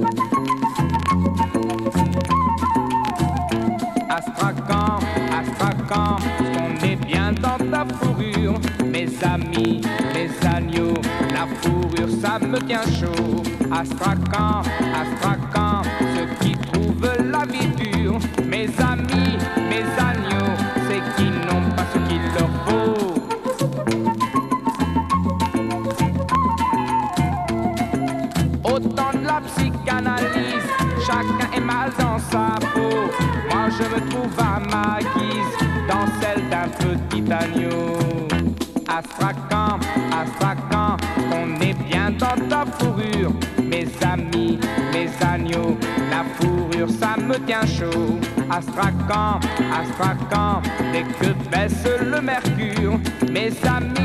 Astrakhan, Astrakhan, on est bien dans ta fourrure. Mes amis, les agneaux, la fourrure ça me tient chaud. Astrakhan, Astrakhan, ceux qui trouvent la vie dure. Mes amis, mes agneaux, c'est qui n'ont pas ce qu'il leur faut. Au temps de la psychanalyse, chacun est mal dans sa peau. Moi je me trouve à ma guise, dans celle d'un petit agneau. Astrakhan, Astrakhan, on est bien dans ta fourrure. Mes amis, mes agneaux, la fourrure ça me tient chaud. Astrakhan, Astrakhan, dès que baisse le mercure. Mes amis,